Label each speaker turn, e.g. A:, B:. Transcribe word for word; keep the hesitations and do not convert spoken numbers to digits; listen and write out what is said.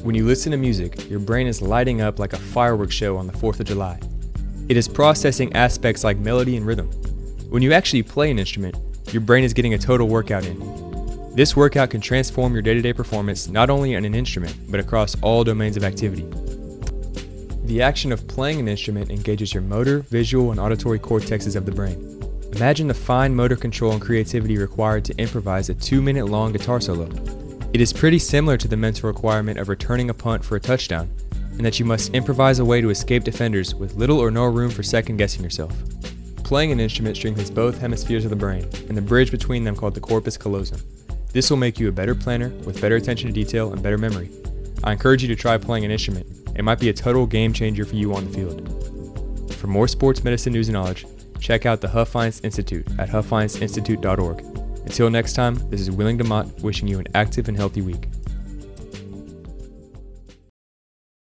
A: When you listen to music, your brain is lighting up like a fireworks show on the fourth of July. It is processing aspects like melody and rhythm. When you actually play an instrument, your brain is getting a total workout in. This workout can transform your day-to-day performance not only on an instrument, but across all domains of activity. The action of playing an instrument engages your motor, visual, and auditory cortexes of the brain. Imagine the fine motor control and creativity required to improvise a two-minute long guitar solo. It is pretty similar to the mental requirement of returning a punt for a touchdown, and that you must improvise a way to escape defenders with little or no room for second-guessing yourself. Playing an instrument strengthens both hemispheres of the brain, and the bridge between them called the corpus callosum. This will make you a better planner with better attention to detail and better memory. I encourage you to try playing an instrument. It might be a total game changer for you on the field. For more sports medicine news and knowledge, check out the Hufheinz Institute at hufheinz institute dot org. Until next time, this is Willing DeMott wishing you an active and healthy week.